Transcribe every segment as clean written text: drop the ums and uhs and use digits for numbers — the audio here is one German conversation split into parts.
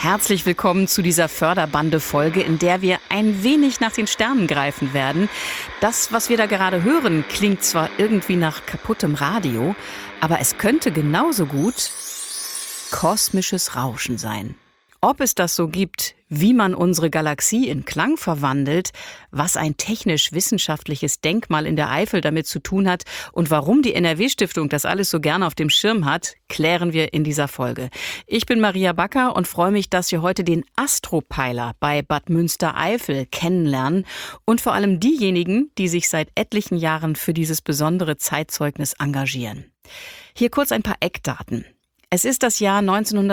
Herzlich willkommen zu dieser Förderbande-Folge, in der wir ein wenig nach den Sternen greifen werden. Das, was wir da gerade hören, klingt zwar irgendwie nach kaputtem Radio, aber es könnte genauso gut kosmisches Rauschen sein. Ob es das so gibt, wie man unsere Galaxie in Klang verwandelt, was ein technisch-wissenschaftliches Denkmal in der Eifel damit zu tun hat und warum die NRW-Stiftung das alles so gerne auf dem Schirm hat, klären wir in dieser Folge. Ich bin Maria Backer und freue mich, dass wir heute den Astropeiler bei Bad Münstereifel kennenlernen und vor allem diejenigen, die sich seit etlichen Jahren für dieses besondere Zeitzeugnis engagieren. Hier kurz ein paar Eckdaten. Es ist das Jahr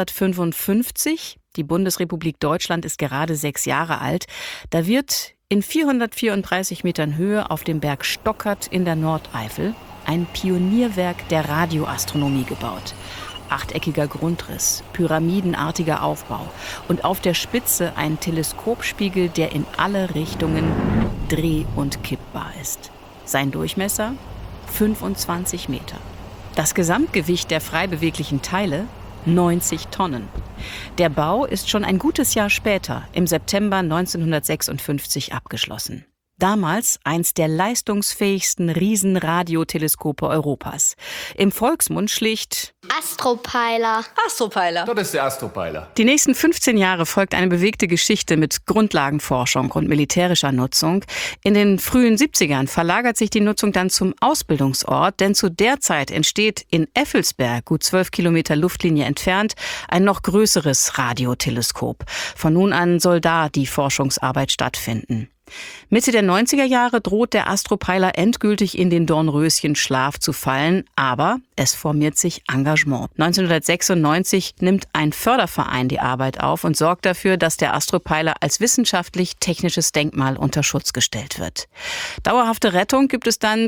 1955. Die Bundesrepublik Deutschland ist gerade 6 Jahre alt. Da wird in 434 Metern Höhe auf dem Berg Stockert in der Nordeifel ein Pionierwerk der Radioastronomie gebaut. Achteckiger Grundriss, pyramidenartiger Aufbau und auf der Spitze ein Teleskopspiegel, der in alle Richtungen dreh- und kippbar ist. Sein Durchmesser 25 Meter. Das Gesamtgewicht der frei beweglichen Teile 90 Tonnen. Der Bau ist schon ein gutes Jahr später, im September 1956, abgeschlossen. Damals eins der leistungsfähigsten Riesenradioteleskope Europas. Im Volksmund schlicht Astropeiler. Astropeiler. Das ist der Astropeiler. Die nächsten 15 Jahre folgt eine bewegte Geschichte mit Grundlagenforschung und militärischer Nutzung. In den frühen 70ern verlagert sich die Nutzung dann zum Ausbildungsort, denn zu der Zeit entsteht in Effelsberg, gut 12 Kilometer Luftlinie entfernt, ein noch größeres Radioteleskop. Von nun an soll da die Forschungsarbeit stattfinden. Mitte der 90er Jahre droht der Astropeiler endgültig in den Dornröschenschlaf zu fallen, aber es formiert sich Engagement. 1996 nimmt ein Förderverein die Arbeit auf und sorgt dafür, dass der Astropeiler als wissenschaftlich-technisches Denkmal unter Schutz gestellt wird. Dauerhafte Rettung gibt es dann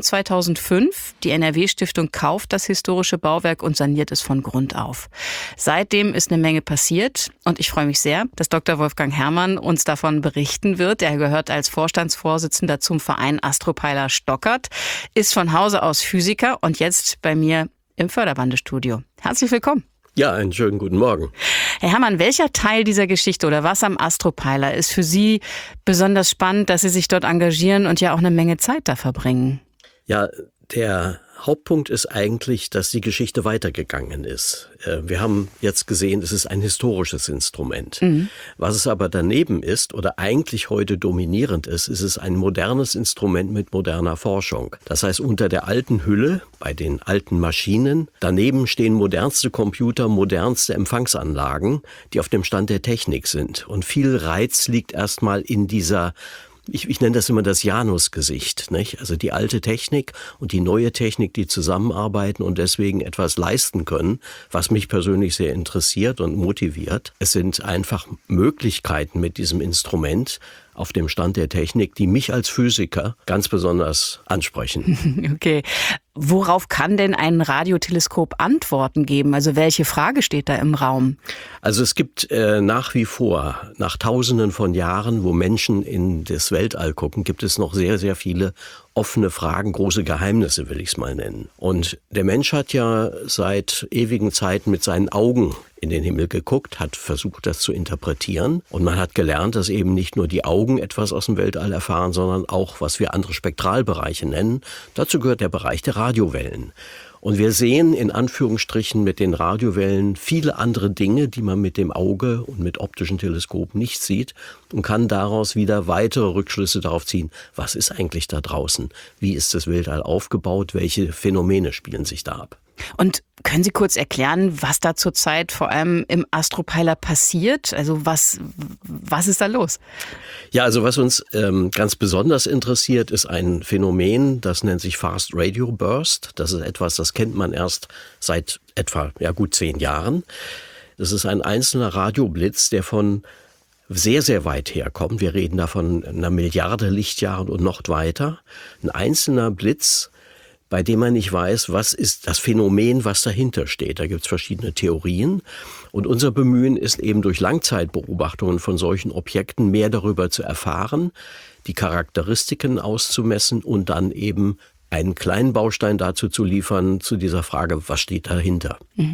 2005. Die NRW-Stiftung kauft das historische Bauwerk und saniert es von Grund auf. Seitdem ist eine Menge passiert und ich freue mich sehr, dass Dr. Wolfgang Herrmann uns davon berichten wird. Er gehört als Vorstandsvorsitzender zum Verein Astropeiler Stockert, ist von Hause aus Physiker und jetzt bei mir im Förderbandestudio. Herzlich willkommen. Ja, einen schönen guten Morgen. Herr Herrmann, welcher Teil dieser Geschichte oder was am Astropeiler ist für Sie besonders spannend, dass Sie sich dort engagieren und ja auch eine Menge Zeit da verbringen? Ja, der Hauptpunkt ist eigentlich, dass die Geschichte weitergegangen ist. Wir haben jetzt gesehen, es ist ein historisches Instrument. Was es aber daneben ist oder eigentlich heute dominierend ist, ist es ein modernes Instrument mit moderner Forschung. Das heißt, unter der alten Hülle, bei den alten Maschinen, daneben stehen modernste Computer, modernste Empfangsanlagen, die auf dem Stand der Technik sind. Und viel Reiz liegt erstmal in dieser Ich nenne das immer das Janusgesicht, nicht? Also die alte Technik und die neue Technik, die zusammenarbeiten und deswegen etwas leisten können, was mich persönlich sehr interessiert und motiviert. Es sind einfach Möglichkeiten mit diesem Instrument auf dem Stand der Technik, die mich als Physiker ganz besonders ansprechen. Okay. Worauf kann denn ein Radioteleskop Antworten geben? Also welche Frage steht da im Raum? Also es gibt nach wie vor, nach Tausenden von Jahren, wo Menschen in das Weltall gucken, gibt es noch sehr, sehr viele offene Fragen, große Geheimnisse, will ich es mal nennen. Und der Mensch hat ja seit ewigen Zeiten mit seinen Augen in den Himmel geguckt, hat versucht, das zu interpretieren. Und man hat gelernt, dass eben nicht nur die Augen etwas aus dem Weltall erfahren, sondern auch, was wir andere Spektralbereiche nennen. Dazu gehört der Bereich der Radiowellen. Und wir sehen in Anführungsstrichen mit den Radiowellen viele andere Dinge, die man mit dem Auge und mit optischen Teleskopen nicht sieht und kann daraus wieder weitere Rückschlüsse darauf ziehen, was ist eigentlich da draußen? Wie ist das Weltall aufgebaut? Welche Phänomene spielen sich da ab? Und können Sie kurz erklären, was da zurzeit vor allem im Astropeiler passiert? Also was ist da los? Ja, also was uns ganz besonders interessiert, ist ein Phänomen, das nennt sich Fast Radio Burst. Das ist etwas, das kennt man erst seit etwa gut 10 Jahren. Das ist ein einzelner Radioblitz, der von sehr, sehr weit herkommt. Wir reden da von 1 Milliarde Lichtjahren und noch weiter. Ein einzelner Blitz, bei dem man nicht weiß, was ist das Phänomen, was dahinter steht. Da gibt es verschiedene Theorien. Und unser Bemühen ist eben durch Langzeitbeobachtungen von solchen Objekten mehr darüber zu erfahren, die Charakteristiken auszumessen und dann eben einen kleinen Baustein dazu zu liefern, zu dieser Frage, was steht dahinter. Mhm.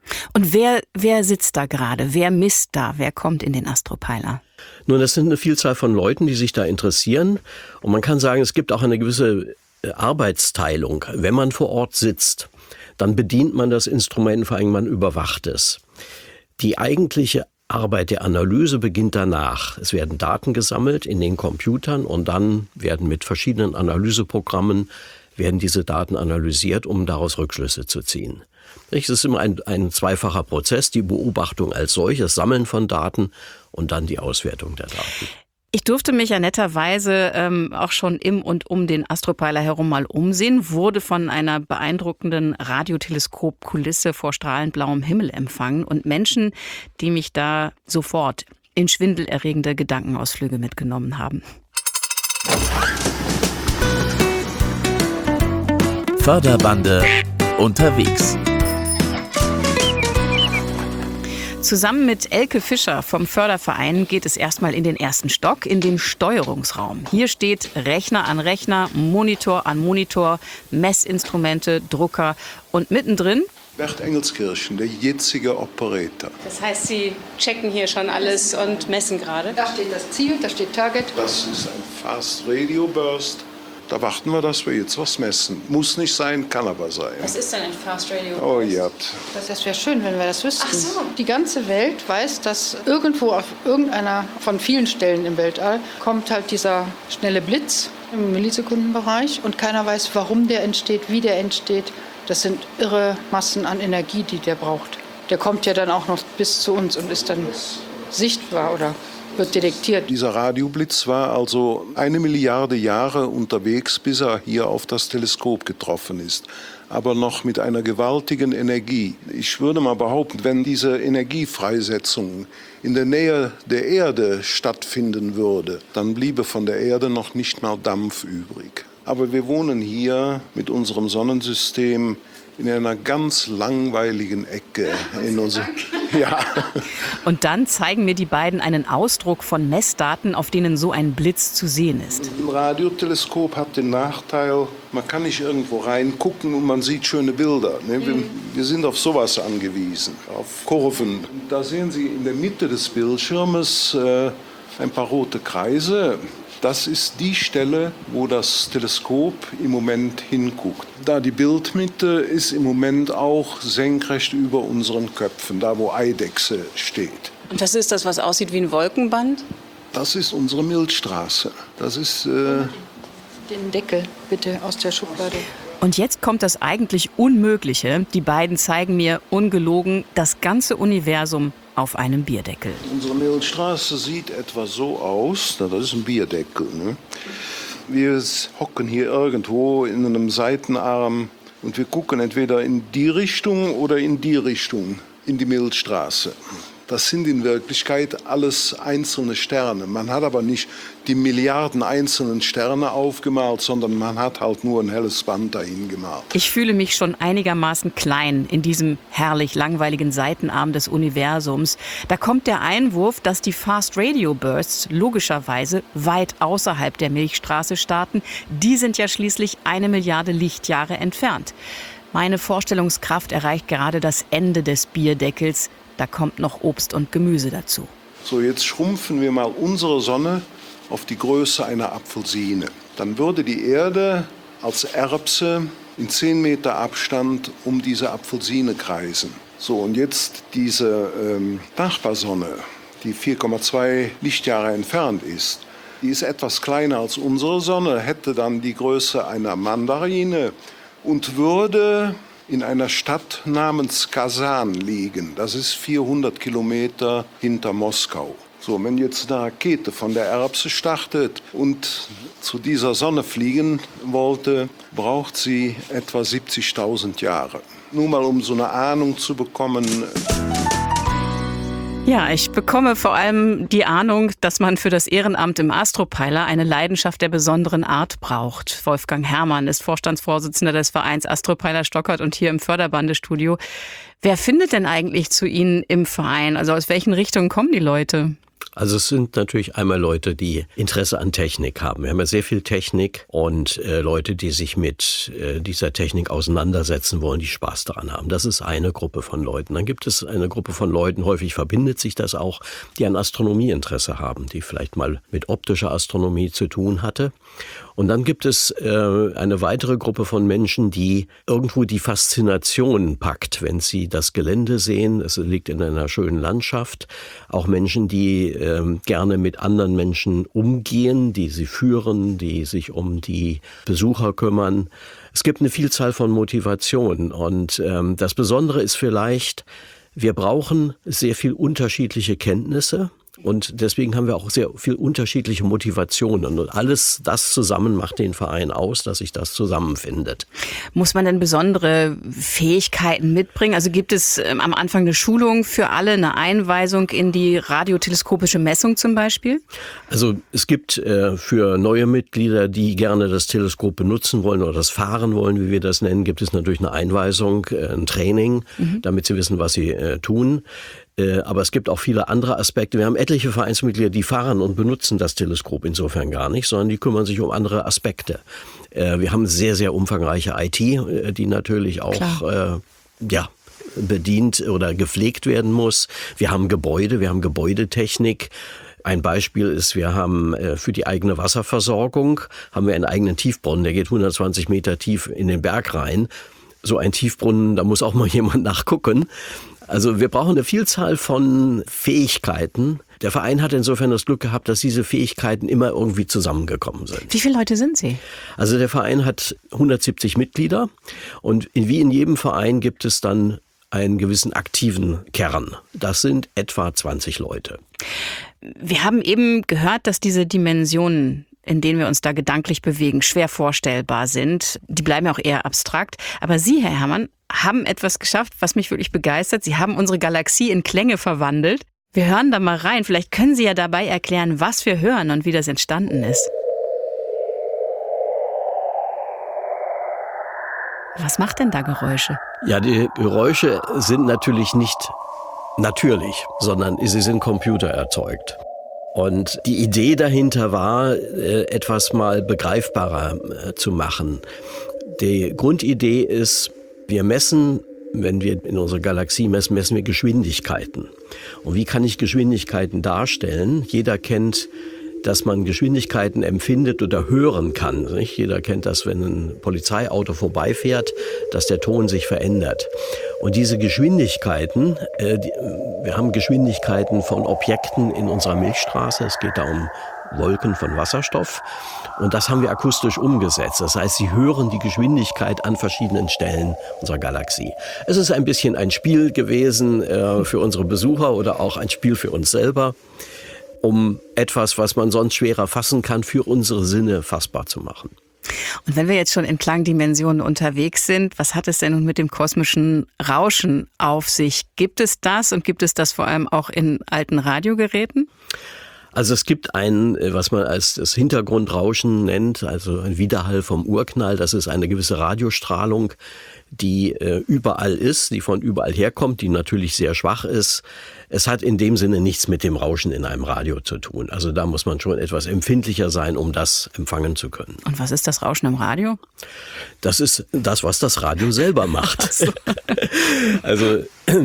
Und wer sitzt da gerade? Wer misst da? Wer kommt in den Astropeiler? Nun, das sind eine Vielzahl von Leuten, die sich da interessieren. Und man kann sagen, es gibt auch eine gewisse Arbeitsteilung. Wenn man vor Ort sitzt, dann bedient man das Instrument, vor allem man überwacht es. Die eigentliche Arbeit der Analyse beginnt danach. Es werden Daten gesammelt in den Computern und dann werden mit verschiedenen Analyseprogrammen diese Daten analysiert, um daraus Rückschlüsse zu ziehen. Es ist immer ein zweifacher Prozess, die Beobachtung als solches, Sammeln von Daten und dann die Auswertung der Daten. Ich durfte mich ja netterweise auch schon im und um den Astropeiler herum mal umsehen, wurde von einer beeindruckenden Radioteleskopkulisse vor strahlend blauem Himmel empfangen und Menschen, die mich da sofort in schwindelerregende Gedankenausflüge mitgenommen haben. Förderbande unterwegs. Zusammen mit Elke Fischer vom Förderverein geht es erstmal in den ersten Stock, in den Steuerungsraum. Hier steht Rechner an Rechner, Monitor an Monitor, Messinstrumente, Drucker und mittendrin Bert Engelskirchen, der jetzige Operator. Das heißt, Sie checken hier schon alles und messen gerade? Da steht das Ziel, da steht Target. Das ist ein Fast Radio Burst. Da warten wir, dass wir jetzt was messen. Muss nicht sein, kann aber sein. Was ist denn ein Fast Radio Burst? Oh ja. Das wäre schön, wenn wir das wüssten. Ach so. Die ganze Welt weiß, dass irgendwo auf irgendeiner von vielen Stellen im Weltall kommt halt dieser schnelle Blitz im Millisekundenbereich und keiner weiß, warum der entsteht, wie der entsteht. Das sind irre Massen an Energie, die der braucht. Der kommt ja dann auch noch bis zu uns und ist dann sichtbar oder wird detektiert. Dieser Radioblitz war also 1 Milliarde Jahre unterwegs, bis er hier auf das Teleskop getroffen ist. Aber noch mit einer gewaltigen Energie. Ich würde mal behaupten, wenn diese Energiefreisetzung in der Nähe der Erde stattfinden würde, dann bliebe von der Erde noch nicht mal Dampf übrig. Aber wir wohnen hier mit unserem Sonnensystem in einer ganz langweiligen Ecke. Ja. Und dann zeigen mir die beiden einen Ausdruck von Messdaten, auf denen so ein Blitz zu sehen ist. Ein Radioteleskop hat den Nachteil, man kann nicht irgendwo reingucken und man sieht schöne Bilder. Wir sind auf sowas angewiesen, auf Kurven. Da sehen Sie in der Mitte des Bildschirmes ein paar rote Kreise. Das ist die Stelle, wo das Teleskop im Moment hinguckt. Da die Bildmitte ist im Moment auch senkrecht über unseren Köpfen, da wo Eidechse steht. Und das ist das, was aussieht wie ein Wolkenband? Das ist unsere Milchstraße. Das ist... Den Deckel bitte aus der Schublade. Und jetzt kommt das eigentlich Unmögliche. Die beiden zeigen mir ungelogen das ganze Universum auf einem Bierdeckel. Unsere Milchstraße sieht etwa so aus. Das ist ein Bierdeckel. Ne? Wir hocken hier irgendwo in einem Seitenarm und wir gucken entweder in die Richtung oder in die Richtung, in die Milchstraße. Das sind in Wirklichkeit alles einzelne Sterne. Man hat aber nicht die Milliarden einzelnen Sterne aufgemalt, sondern man hat halt nur ein helles Band dahin gemalt. Ich fühle mich schon einigermaßen klein in diesem herrlich langweiligen Seitenarm des Universums. Da kommt der Einwurf, dass die Fast Radio Bursts logischerweise weit außerhalb der Milchstraße starten. Die sind ja schließlich 1 Milliarde Lichtjahre entfernt. Meine Vorstellungskraft erreicht gerade das Ende des Bierdeckels. Da kommt noch Obst und Gemüse dazu. So, jetzt schrumpfen wir mal unsere Sonne auf die Größe einer Apfelsine. Dann würde die Erde als Erbse in 10 Meter Abstand um diese Apfelsine kreisen. So, und jetzt diese Nachbarsonne, die 4,2 Lichtjahre entfernt ist, die ist etwas kleiner als unsere Sonne, hätte dann die Größe einer Mandarine und würde in einer Stadt namens Kasan liegen. Das ist 400 Kilometer hinter Moskau. So, wenn jetzt eine Rakete von der Erbse startet und zu dieser Sonne fliegen wollte, braucht sie etwa 70.000 Jahre. Nur mal, um so eine Ahnung zu bekommen. Ja, ich bekomme vor allem die Ahnung, dass man für das Ehrenamt im Astropeiler eine Leidenschaft der besonderen Art braucht. Wolfgang Herrmann ist Vorstandsvorsitzender des Vereins Astropeiler Stockholm und hier im Förderbandestudio. Wer findet denn eigentlich zu Ihnen im Verein? Also aus welchen Richtungen kommen die Leute? Also es sind natürlich einmal Leute, die Interesse an Technik haben. Wir haben ja sehr viel Technik und Leute, die sich mit dieser Technik auseinandersetzen wollen, die Spaß daran haben. Das ist eine Gruppe von Leuten. Dann gibt es eine Gruppe von Leuten, häufig verbindet sich das auch, die an Astronomieinteresse haben, die vielleicht mal mit optischer Astronomie zu tun hatte. Und dann gibt es eine weitere Gruppe von Menschen, die irgendwo die Faszination packt, wenn sie das Gelände sehen. Es liegt in einer schönen Landschaft. Auch Menschen, die gerne mit anderen Menschen umgehen, die sie führen, die sich um die Besucher kümmern. Es gibt eine Vielzahl von Motivationen. Und das Besondere ist vielleicht, wir brauchen sehr viel unterschiedliche Kenntnisse. Und deswegen haben wir auch sehr viel unterschiedliche Motivationen. Und alles das zusammen macht den Verein aus, dass sich das zusammenfindet. Muss man denn besondere Fähigkeiten mitbringen? Also gibt es am Anfang eine Schulung für alle, eine Einweisung in die radioteleskopische Messung zum Beispiel? Also es gibt für neue Mitglieder, die gerne das Teleskop benutzen wollen oder das fahren wollen, wie wir das nennen, gibt es natürlich eine Einweisung, ein Training, damit sie wissen, was sie tun. Aber es gibt auch viele andere Aspekte. Wir haben etliche Vereinsmitglieder, die fahren und benutzen das Teleskop insofern gar nicht, sondern die kümmern sich um andere Aspekte. Wir haben sehr, sehr umfangreiche IT, die natürlich auch bedient oder gepflegt werden muss. Wir haben Gebäude, wir haben Gebäudetechnik. Ein Beispiel ist, wir haben für die eigene Wasserversorgung haben wir einen eigenen Tiefbrunnen, der geht 120 Meter tief in den Berg rein. So ein Tiefbrunnen, da muss auch mal jemand nachgucken. Also wir brauchen eine Vielzahl von Fähigkeiten. Der Verein hat insofern das Glück gehabt, dass diese Fähigkeiten immer irgendwie zusammengekommen sind. Wie viele Leute sind Sie? Also der Verein hat 170 Mitglieder und wie in jedem Verein gibt es dann einen gewissen aktiven Kern. Das sind etwa 20 Leute. Wir haben eben gehört, dass diese Dimensionen, in denen wir uns da gedanklich bewegen, schwer vorstellbar sind. Die bleiben auch eher abstrakt. Aber Sie, Herr Herrmann, haben etwas geschafft, was mich wirklich begeistert. Sie haben unsere Galaxie in Klänge verwandelt. Wir hören da mal rein. Vielleicht können Sie ja dabei erklären, was wir hören und wie das entstanden ist. Was macht denn da Geräusche? Ja, die Geräusche sind natürlich nicht natürlich, sondern sie sind computererzeugt. Und die Idee dahinter war, etwas mal begreifbarer zu machen. Die Grundidee ist, wir messen, wenn wir in unserer Galaxie messen, messen wir Geschwindigkeiten. Und wie kann ich Geschwindigkeiten darstellen? Jeder kennt, dass man Geschwindigkeiten empfindet oder hören kann. Nicht? Jeder kennt das, wenn ein Polizeiauto vorbeifährt, dass der Ton sich verändert. Und diese Geschwindigkeiten, wir haben Geschwindigkeiten von Objekten in unserer Milchstraße. Es geht da um Wolken von Wasserstoff. Und das haben wir akustisch umgesetzt. Das heißt, Sie hören die Geschwindigkeit an verschiedenen Stellen unserer Galaxie. Es ist ein bisschen ein Spiel gewesen für unsere Besucher oder auch ein Spiel für uns selber, um etwas, was man sonst schwerer fassen kann, für unsere Sinne fassbar zu machen. Und wenn wir jetzt schon in Klangdimensionen unterwegs sind, was hat es denn nun mit dem kosmischen Rauschen auf sich? Gibt es das und gibt es das vor allem auch in alten Radiogeräten? Also es gibt ein, was man als das Hintergrundrauschen nennt, also ein Widerhall vom Urknall. Das ist eine gewisse Radiostrahlung, die überall ist, die von überall herkommt, die natürlich sehr schwach ist. Es hat in dem Sinne nichts mit dem Rauschen in einem Radio zu tun. Also da muss man schon etwas empfindlicher sein, um das empfangen zu können. Und was ist das Rauschen im Radio? Das ist das, was das Radio selber macht. Ach so. Also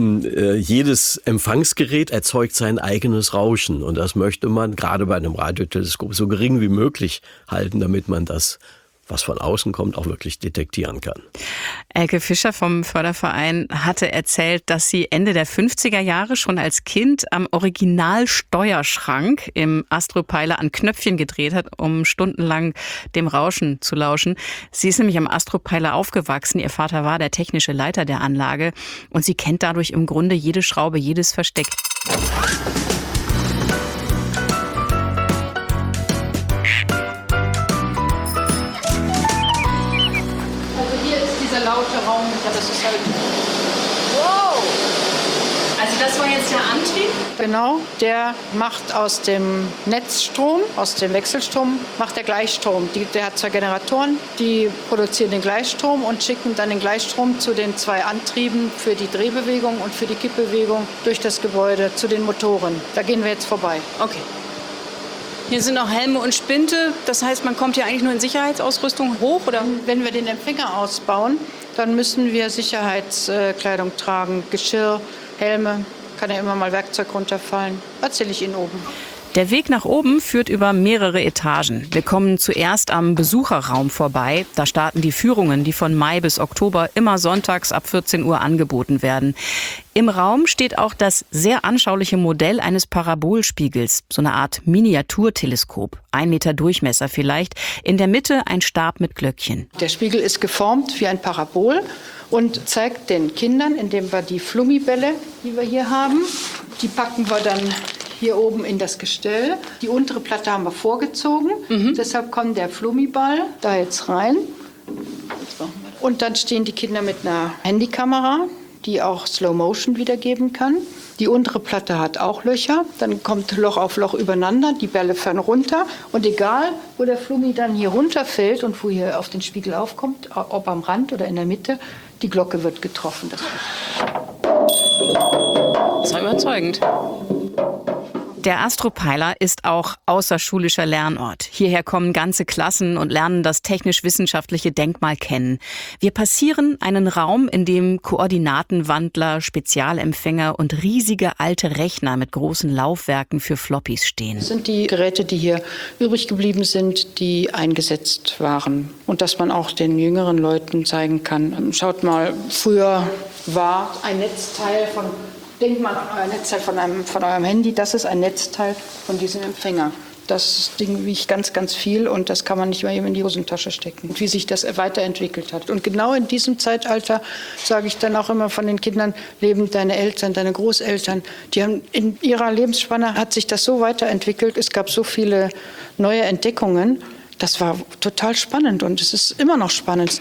jedes Empfangsgerät erzeugt sein eigenes Rauschen. Und das möchte man gerade bei einem Radioteleskop so gering wie möglich halten, damit man das, was von außen kommt, auch wirklich detektieren kann. Elke Fischer vom Förderverein hatte erzählt, dass sie Ende der 50er Jahre schon als Kind am Originalsteuerschrank im Astropeiler an Knöpfchen gedreht hat, um stundenlang dem Rauschen zu lauschen. Sie ist nämlich am Astropeiler aufgewachsen. Ihr Vater war der technische Leiter der Anlage und sie kennt dadurch im Grunde jede Schraube, jedes Versteck. Laute Raum, das ist halt wow. Also das war jetzt der Antrieb? Genau, der macht aus dem Netzstrom, aus dem Wechselstrom, macht der Gleichstrom. Der hat 2 Generatoren, die produzieren den Gleichstrom und schicken dann den Gleichstrom zu den 2 Antrieben für die Drehbewegung und für die Kippbewegung durch das Gebäude zu den Motoren. Da gehen wir jetzt vorbei. Okay. Hier sind auch Helme und Spinte. Das heißt, man kommt hier eigentlich nur in Sicherheitsausrüstung hoch, oder? Wenn wir den Empfänger ausbauen, dann müssen wir Sicherheitskleidung tragen, Geschirr, Helme. Kann ja immer mal Werkzeug runterfallen. Erzähle ich Ihnen oben. Der Weg nach oben führt über mehrere Etagen. Wir kommen zuerst am Besucherraum vorbei. Da starten die Führungen, die von Mai bis Oktober immer sonntags ab 14 Uhr angeboten werden. Im Raum steht auch das sehr anschauliche Modell eines Parabolspiegels, so eine Art Miniaturteleskop, 1 Meter Durchmesser vielleicht. In der Mitte ein Stab mit Glöckchen. Der Spiegel ist geformt wie ein Parabol und zeigt den Kindern, indem wir die Flummibälle, die wir hier haben, die packen wir dann hier oben in das Gestell. Die untere Platte haben wir vorgezogen. Deshalb kommt der Flummiball da jetzt rein. Und dann stehen die Kinder mit einer Handykamera, die auch Slow Motion wiedergeben kann. Die untere Platte hat auch Löcher. Dann kommt Loch auf Loch übereinander. Die Bälle fallen runter. Und egal, wo der Flummi dann hier runterfällt und wo hier auf den Spiegel aufkommt, ob am Rand oder in der Mitte, die Glocke wird getroffen. Das war überzeugend. Der Astropeiler ist auch außerschulischer Lernort. Hierher kommen ganze Klassen und lernen das technisch-wissenschaftliche Denkmal kennen. Wir passieren einen Raum, in dem Koordinatenwandler, Spezialempfänger und riesige alte Rechner mit großen Laufwerken für Floppies stehen. Das sind die Geräte, die hier übrig geblieben sind, die eingesetzt waren. Und dass man auch den jüngeren Leuten zeigen kann. Schaut mal, früher war ein Netzteil von... Denkt mal an euer Netzteil von eurem Handy, das ist ein Netzteil von diesem Empfänger. Das Ding wiegt ganz, ganz viel und das kann man nicht mal eben in die Hosentasche stecken. Und wie sich das weiterentwickelt hat. Und genau in diesem Zeitalter, sage ich dann auch immer von den Kindern, leben deine Eltern, deine Großeltern. Die haben in ihrer Lebensspanne hat sich das so weiterentwickelt. Es gab so viele neue Entdeckungen. Das war total spannend und es ist immer noch spannend.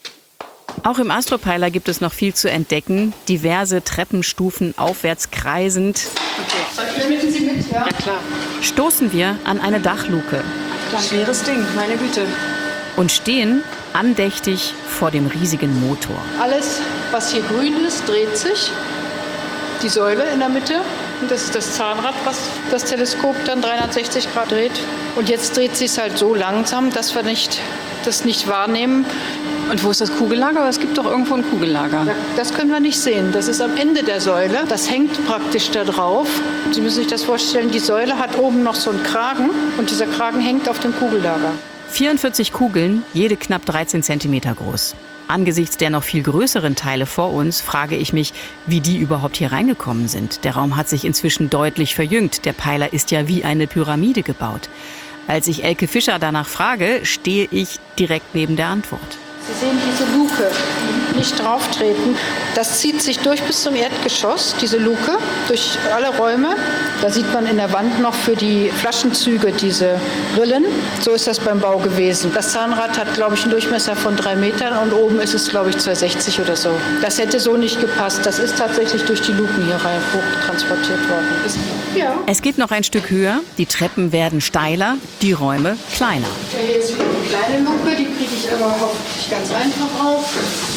Auch im Astropeiler gibt es noch viel zu entdecken. Diverse Treppenstufen aufwärts kreisend. Okay. Möchten Sie mit? Ja, klar. Stoßen wir an eine Dachluke. Schweres Ding, meine Güte. Und stehen andächtig vor dem riesigen Motor. Alles, was hier grün ist, dreht sich. Die Säule in der Mitte. Und das ist das Zahnrad, was das Teleskop dann 360 Grad dreht. Und jetzt dreht sich es halt so langsam, dass wir das nicht wahrnehmen. Und wo ist das Kugellager? Es gibt doch irgendwo ein Kugellager. Das können wir nicht sehen. Das ist am Ende der Säule. Das hängt praktisch da drauf. Sie müssen sich das vorstellen, die Säule hat oben noch so einen Kragen und dieser Kragen hängt auf dem Kugellager. 44 Kugeln, jede knapp 13 Zentimeter groß. Angesichts der noch viel größeren Teile vor uns frage ich mich, wie die überhaupt hier reingekommen sind. Der Raum hat sich inzwischen deutlich verjüngt. Der Peiler ist ja wie eine Pyramide gebaut. Als ich Elke Fischer danach frage, stehe ich direkt neben der Antwort. Sie sehen diese Luke, nicht drauf treten. Das zieht sich durch bis zum Erdgeschoss, diese Luke, durch alle Räume. Da sieht man in der Wand noch für die Flaschenzüge diese Rillen. So ist das beim Bau gewesen. Das Zahnrad hat, glaube ich, einen Durchmesser von 3 Metern und oben ist es, glaube ich, 2,60 oder so. Das hätte so nicht gepasst. Das ist tatsächlich durch die Luken hier rein hochtransportiert worden. Ja. Es geht noch ein Stück höher, die Treppen werden steiler, die Räume kleiner. Hier ist wieder eine kleine Luke, die kriege ich aber hoffentlich ganz einfach auf.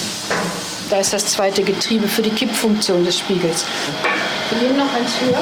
Da ist das zweite Getriebe für die Kippfunktion des Spiegels. Wir gehen noch eins höher.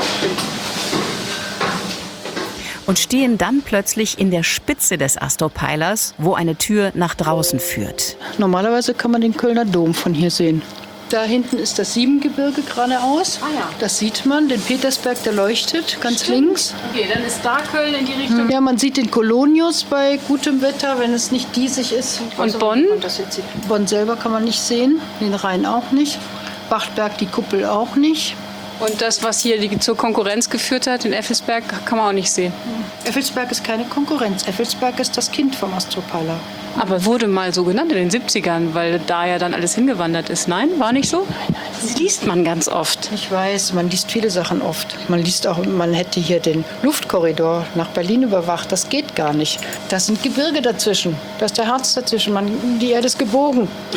Und stehen dann plötzlich in der Spitze des Astropeilers, wo eine Tür nach draußen führt. Normalerweise kann man den Kölner Dom von hier sehen. Da hinten ist das Siebengebirge geradeaus. Ah ja. Das sieht man, den Petersberg, der leuchtet ganz links. Okay, dann ist da Köln in die Richtung. Ja, man sieht den Kolonius bei gutem Wetter, wenn es nicht diesig ist. Und Bonn? Bonn selber kann man nicht sehen, den Rhein auch nicht. Wachtberg, die Kuppel auch nicht. Und das, was hier zur Konkurrenz geführt hat, in Effelsberg, kann man auch nicht sehen. Effelsberg ist keine Konkurrenz. Effelsberg ist das Kind vom Astropeiler. Aber wurde mal so genannt in den 70ern, weil da ja dann alles hingewandert ist. Nein, war nicht so? Das liest man ganz oft. Ich weiß, man liest viele Sachen oft. Man liest auch, man hätte hier den Luftkorridor nach Berlin überwacht. Das geht gar nicht. Da sind Gebirge dazwischen. Da ist der Harz dazwischen. Die Erde ist gebogen.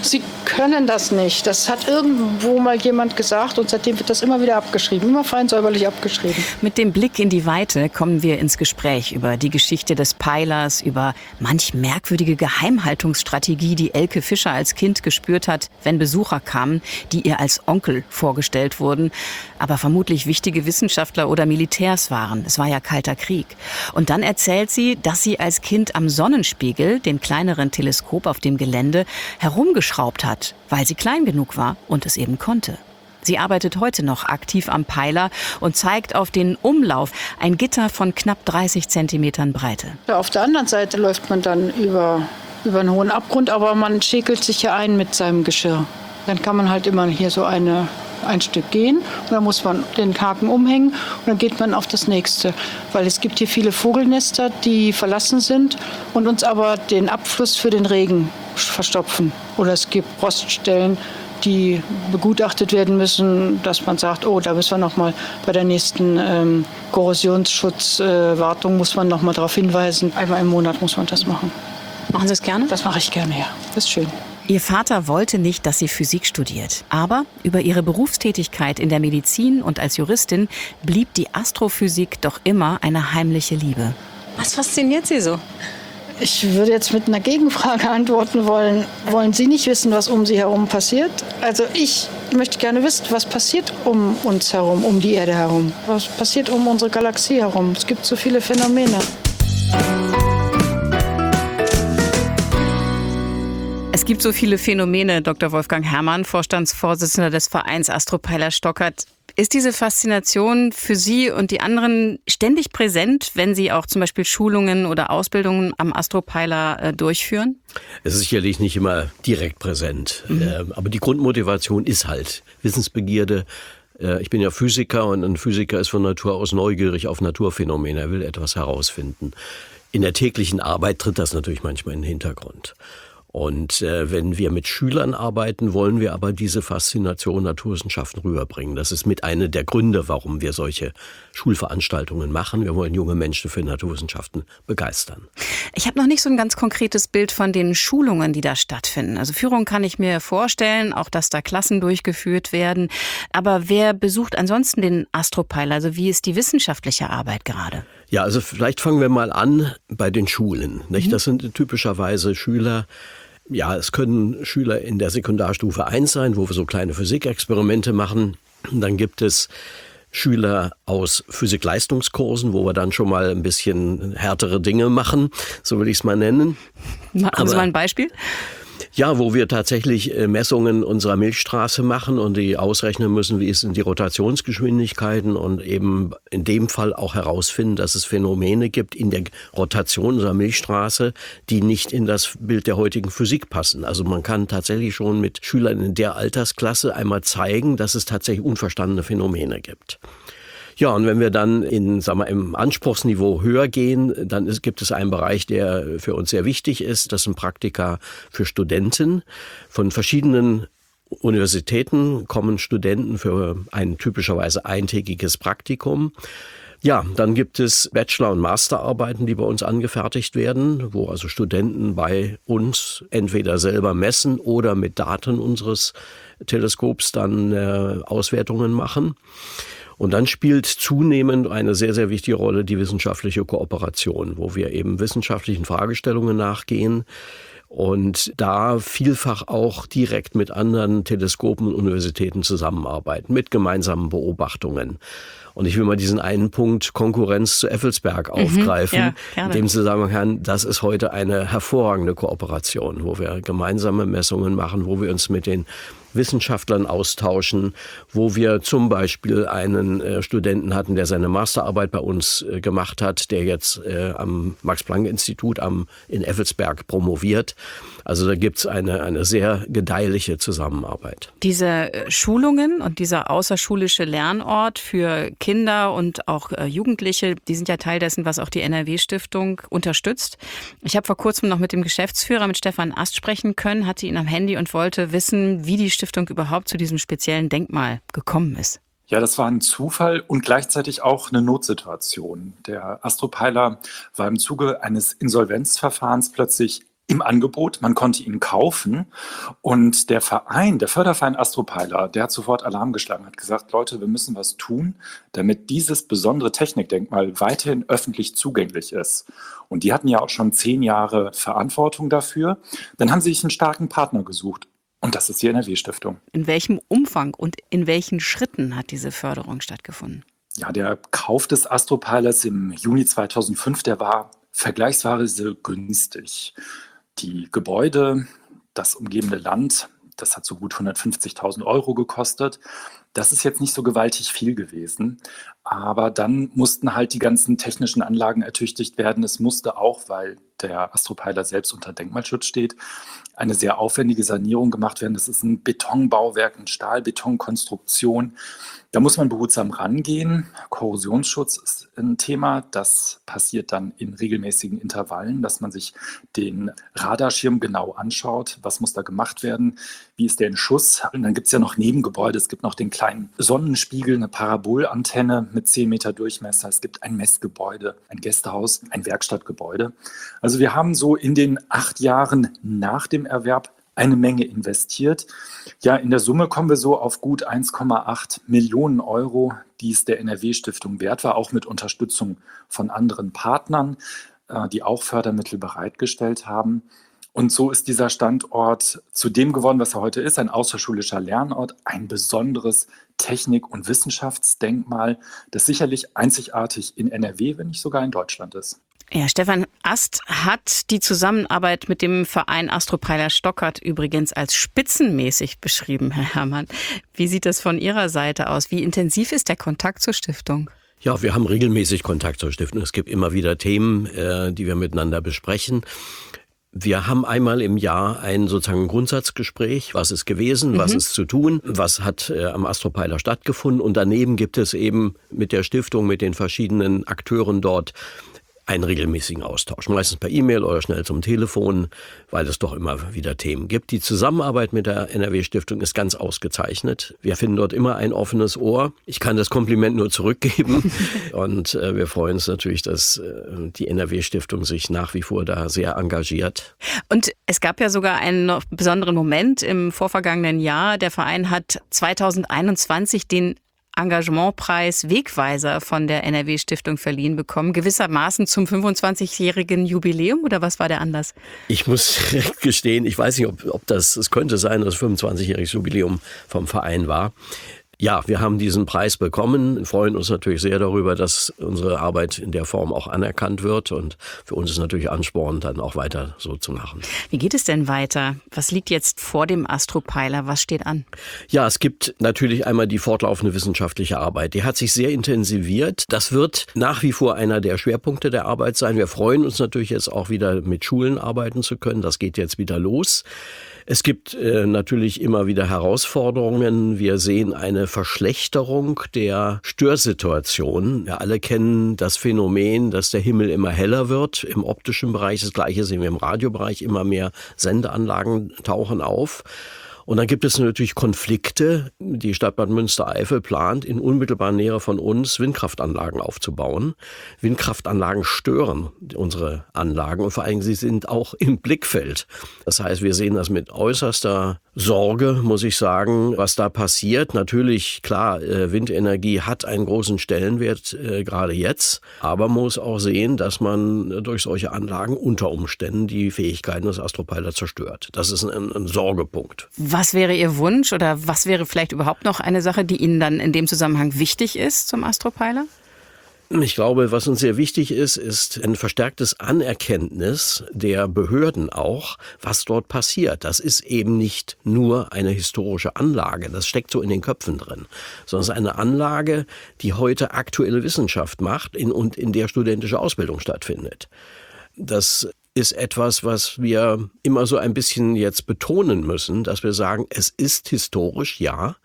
Sie können das nicht. Das hat irgendwo mal jemand gesagt und seitdem wird das immer wieder abgeschrieben, immer fein säuberlich abgeschrieben. Mit dem Blick in die Weite kommen wir ins Gespräch über die Geschichte des Peilers, über manch merkwürdige Geheimhaltungsstrategie, die Elke Fischer als Kind gespürt hat, wenn Besucher kamen, die ihr als Onkel vorgestellt wurden, aber vermutlich wichtige Wissenschaftler oder Militärs waren. Es war ja Kalter Krieg. Und dann erzählt sie, dass sie als Kind am Sonnenspiegel, dem kleineren Teleskop auf dem Gelände, herumgeschraubt hat, weil sie klein genug war und es eben konnte. Sie arbeitet heute noch aktiv am Peiler und zeigt auf den Umlauf ein Gitter von knapp 30 Zentimetern Breite. Auf der anderen Seite läuft man dann über einen hohen Abgrund, aber man schäkelt sich ja ein mit seinem Geschirr. Dann kann man halt immer hier so ein Stück gehen und dann muss man den Haken umhängen und dann geht man auf das nächste. Weil es gibt hier viele Vogelnester, die verlassen sind und uns aber den Abfluss für den Regen verstopfen. Oder es gibt Roststellen, die begutachtet werden müssen, dass man sagt, oh, da müssen wir noch mal bei der nächsten Korrosionsschutzwartung muss man noch mal darauf hinweisen. Einmal im Monat muss man das machen. Machen Sie es gerne? Das mache ich gerne, ja. Das ist schön. Ihr Vater wollte nicht, dass sie Physik studiert. Aber über ihre Berufstätigkeit in der Medizin und als Juristin blieb die Astrophysik doch immer eine heimliche Liebe. Was fasziniert Sie so? Ich würde jetzt mit einer Gegenfrage antworten wollen. Wollen Sie nicht wissen, was um Sie herum passiert? Also ich möchte gerne wissen, was passiert um uns herum, um die Erde herum. Was passiert um unsere Galaxie herum? Es gibt so viele Phänomene. Es gibt so viele Phänomene, Dr. Wolfgang Herrmann, Vorstandsvorsitzender des Vereins Astropeiler Stockert. Ist diese Faszination für Sie und die anderen ständig präsent, wenn Sie auch zum Beispiel Schulungen oder Ausbildungen am Astropeiler durchführen? Es ist sicherlich nicht immer direkt präsent, aber die Grundmotivation ist halt Wissensbegierde. Ich bin ja Physiker und ein Physiker ist von Natur aus neugierig auf Naturphänomene. Er will etwas herausfinden. In der täglichen Arbeit tritt das natürlich manchmal in den Hintergrund. Und wenn wir mit Schülern arbeiten, wollen wir aber diese Faszination Naturwissenschaften rüberbringen. Das ist mit einer der Gründe, warum wir solche Schulveranstaltungen machen. Wir wollen junge Menschen für Naturwissenschaften begeistern. Ich habe noch nicht so ein ganz konkretes Bild von den Schulungen, die da stattfinden. Also Führung kann ich mir vorstellen, auch dass da Klassen durchgeführt werden. Aber wer besucht ansonsten den Astropeiler? Also wie ist die wissenschaftliche Arbeit gerade? Ja, also vielleicht fangen wir mal an bei den Schulen. Nicht? Das sind typischerweise Schüler. Ja, es können Schüler in der Sekundarstufe 1 sein, wo wir so kleine Physikexperimente machen. Und dann gibt es Schüler aus Physik-Leistungskursen, wo wir dann schon mal ein bisschen härtere Dinge machen, so will ich es mal nennen. Haben Sie mal ein Beispiel? Ja, wo wir tatsächlich Messungen unserer Milchstraße machen und die ausrechnen müssen, wie sind die Rotationsgeschwindigkeiten und eben in dem Fall auch herausfinden, dass es Phänomene gibt in der Rotation unserer Milchstraße, die nicht in das Bild der heutigen Physik passen. Also man kann tatsächlich schon mit Schülern in der Altersklasse einmal zeigen, dass es tatsächlich unverstandene Phänomene gibt. Ja, und wenn wir dann im Anspruchsniveau höher gehen, dann gibt es einen Bereich, der für uns sehr wichtig ist. Das sind Praktika für Studenten. Von verschiedenen Universitäten kommen Studenten für ein typischerweise eintägiges Praktikum. Ja, dann gibt es Bachelor- und Masterarbeiten, die bei uns angefertigt werden, wo also Studenten bei uns entweder selber messen oder mit Daten unseres Teleskops dann Auswertungen machen. Und dann spielt zunehmend eine sehr, sehr wichtige Rolle die wissenschaftliche Kooperation, wo wir eben wissenschaftlichen Fragestellungen nachgehen und da vielfach auch direkt mit anderen Teleskopen und Universitäten zusammenarbeiten, mit gemeinsamen Beobachtungen. Und ich will mal diesen einen Punkt Konkurrenz zu Effelsberg aufgreifen, in dem Zusammenhang, das ist heute eine hervorragende Kooperation, wo wir gemeinsame Messungen machen, wo wir uns mit den Wissenschaftlern austauschen, wo wir zum Beispiel einen Studenten hatten, der seine Masterarbeit bei uns gemacht hat, der jetzt am Max-Planck-Institut in Effelsberg promoviert. Also da gibt's eine sehr gedeihliche Zusammenarbeit. Diese Schulungen und dieser außerschulische Lernort für Kinder und auch Jugendliche, die sind ja Teil dessen, was auch die NRW-Stiftung unterstützt. Ich habe vor kurzem noch mit dem Geschäftsführer, mit Stefan Ast, sprechen können, hatte ihn am Handy und wollte wissen, wie die Stiftung überhaupt zu diesem speziellen Denkmal gekommen ist. Ja, das war ein Zufall und gleichzeitig auch eine Notsituation. Der Astropeiler war im Zuge eines Insolvenzverfahrens plötzlich im Angebot, man konnte ihn kaufen und der Förderverein Astropeiler, der hat sofort Alarm geschlagen, hat gesagt, Leute, wir müssen was tun, damit dieses besondere Technikdenkmal weiterhin öffentlich zugänglich ist. Und die hatten ja auch schon 10 Jahre Verantwortung dafür. Dann haben sie sich einen starken Partner gesucht und das ist die NRW-Stiftung. In welchem Umfang und in welchen Schritten hat diese Förderung stattgefunden? Ja, der Kauf des Astropeilers im Juni 2005, der war vergleichsweise günstig. Die Gebäude, das umgebende Land, das hat so gut 150.000 € gekostet. Das ist jetzt nicht so gewaltig viel gewesen. Aber dann mussten halt die ganzen technischen Anlagen ertüchtigt werden. Es musste auch, weil der Astropeiler selbst unter Denkmalschutz steht, eine sehr aufwendige Sanierung gemacht werden. Das ist ein Betonbauwerk, eine Stahlbetonkonstruktion. Da muss man behutsam rangehen. Korrosionsschutz ist ein Thema. Das passiert dann in regelmäßigen Intervallen, dass man sich den Radarschirm genau anschaut. Was muss da gemacht werden? Wie ist der in Schuss? Und dann gibt es ja noch Nebengebäude. Es gibt noch den kleinen Sonnenspiegel, eine Parabolantenne mit 10 Meter Durchmesser. Es gibt ein Messgebäude, ein Gästehaus, ein Werkstattgebäude. Also wir haben so in den 8 Jahren nach dem Erwerb eine Menge investiert. Ja, in der Summe kommen wir so auf gut 1,8 Millionen €, die es der NRW-Stiftung wert war, auch mit Unterstützung von anderen Partnern, die auch Fördermittel bereitgestellt haben. Und so ist dieser Standort zu dem geworden, was er heute ist, ein außerschulischer Lernort, ein besonderes Technik- und Wissenschaftsdenkmal, das sicherlich einzigartig in NRW, wenn nicht sogar in Deutschland ist. Ja, Stefan Ast hat die Zusammenarbeit mit dem Verein Astropeiler Stockert übrigens als spitzenmäßig beschrieben, Herr Herrmann. Wie sieht das von Ihrer Seite aus? Wie intensiv ist der Kontakt zur Stiftung? Ja, wir haben regelmäßig Kontakt zur Stiftung. Es gibt immer wieder Themen, die wir miteinander besprechen. Wir haben einmal im Jahr ein sozusagen Grundsatzgespräch. Was ist gewesen? Was ist zu tun? Was hat am Astropeiler stattgefunden? Und daneben gibt es eben mit der Stiftung, mit den verschiedenen Akteuren dort einen regelmäßigen Austausch. Meistens per E-Mail oder schnell zum Telefon, weil es doch immer wieder Themen gibt. Die Zusammenarbeit mit der NRW-Stiftung ist ganz ausgezeichnet. Wir finden dort immer ein offenes Ohr. Ich kann das Kompliment nur zurückgeben. Und wir freuen uns natürlich, dass die NRW-Stiftung sich nach wie vor da sehr engagiert. Und es gab ja sogar einen noch besonderen Moment im vorvergangenen Jahr. Der Verein hat 2021 den Engagementpreis Wegweiser von der NRW-Stiftung verliehen bekommen, gewissermaßen zum 25-jährigen Jubiläum, oder was war der Anlass? Ich muss gestehen, ich weiß nicht, ob es könnte sein, dass 25-jähriges Jubiläum vom Verein war. Ja, wir haben diesen Preis bekommen, wir freuen uns natürlich sehr darüber, dass unsere Arbeit in der Form auch anerkannt wird und für uns ist natürlich Ansporn, dann auch weiter so zu machen. Wie geht es denn weiter? Was liegt jetzt vor dem Astropeiler? Was steht an? Ja, es gibt natürlich einmal die fortlaufende wissenschaftliche Arbeit. Die hat sich sehr intensiviert. Das wird nach wie vor einer der Schwerpunkte der Arbeit sein. Wir freuen uns natürlich jetzt auch wieder mit Schulen arbeiten zu können. Das geht jetzt wieder los. Es gibt natürlich immer wieder Herausforderungen. Wir sehen eine Verschlechterung der Störsituation. Wir alle kennen das Phänomen, dass der Himmel immer heller wird im optischen Bereich. Das Gleiche sehen wir im Radiobereich. Immer mehr Sendeanlagen tauchen auf. Und dann gibt es natürlich Konflikte. Die Stadt Bad Münstereifel plant, in unmittelbarer Nähe von uns Windkraftanlagen aufzubauen. Windkraftanlagen stören unsere Anlagen und vor allem sie sind auch im Blickfeld. Das heißt, wir sehen das mit äußerster Sorge, muss ich sagen, was da passiert. Natürlich, klar, Windenergie hat einen großen Stellenwert, gerade jetzt. Aber man muss auch sehen, dass man durch solche Anlagen unter Umständen die Fähigkeiten des Astropeiler zerstört. Das ist ein Sorgepunkt. Was wäre Ihr Wunsch oder was wäre vielleicht überhaupt noch eine Sache, die Ihnen dann in dem Zusammenhang wichtig ist zum Astropeiler? Ich glaube, was uns sehr wichtig ist, ist ein verstärktes Anerkenntnis der Behörden auch, was dort passiert. Das ist eben nicht nur eine historische Anlage, das steckt so in den Köpfen drin, sondern es ist eine Anlage, die heute aktuelle Wissenschaft macht und in der studentische Ausbildung stattfindet. Das ist etwas, was wir immer so ein bisschen jetzt betonen müssen, dass wir sagen, es ist historisch, ja,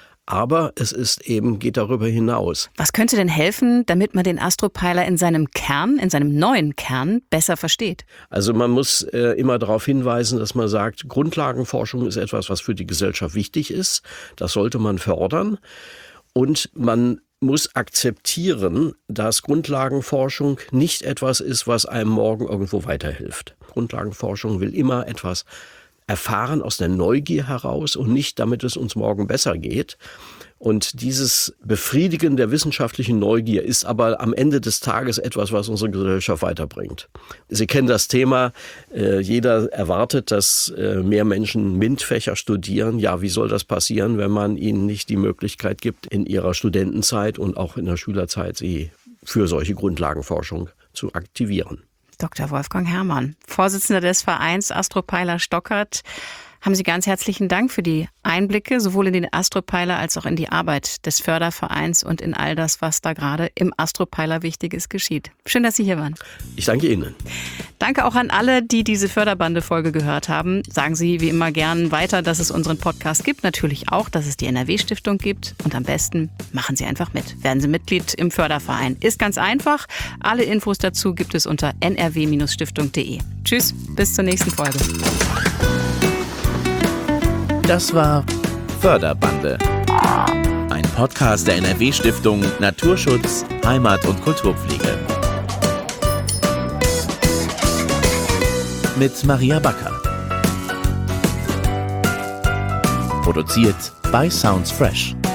aber es ist eben, geht darüber hinaus. Was könnte denn helfen, damit man den Astropeiler in seinem Kern, in seinem neuen Kern besser versteht? Also man muss immer darauf hinweisen, dass man sagt, Grundlagenforschung ist etwas, was für die Gesellschaft wichtig ist. Das sollte man fördern. Und man muss akzeptieren, dass Grundlagenforschung nicht etwas ist, was einem morgen irgendwo weiterhilft. Grundlagenforschung will immer etwas erfahren aus der Neugier heraus und nicht, damit es uns morgen besser geht. Und dieses Befriedigen der wissenschaftlichen Neugier ist aber am Ende des Tages etwas, was unsere Gesellschaft weiterbringt. Sie kennen das Thema, jeder erwartet, dass mehr Menschen MINT-Fächer studieren. Ja, wie soll das passieren, wenn man ihnen nicht die Möglichkeit gibt, in ihrer Studentenzeit und auch in der Schülerzeit sie für solche Grundlagenforschung zu aktivieren? Dr. Wolfgang Herrmann, Vorsitzender des Vereins Astropeiler Stockert. Haben Sie ganz herzlichen Dank für die Einblicke, sowohl in den Astropeiler als auch in die Arbeit des Fördervereins und in all das, was da gerade im Astropeiler Wichtiges geschieht. Schön, dass Sie hier waren. Ich danke Ihnen. Danke auch an alle, die diese Förderbande-Folge gehört haben. Sagen Sie wie immer gern weiter, dass es unseren Podcast gibt. Natürlich auch, dass es die NRW-Stiftung gibt. Und am besten machen Sie einfach mit. Werden Sie Mitglied im Förderverein. Ist ganz einfach. Alle Infos dazu gibt es unter nrw-stiftung.de. Tschüss, bis zur nächsten Folge. Das war Förderbande, ein Podcast der NRW-Stiftung Naturschutz, Heimat und Kulturpflege. Mit Maria Backer. Produziert bei Sounds Fresh.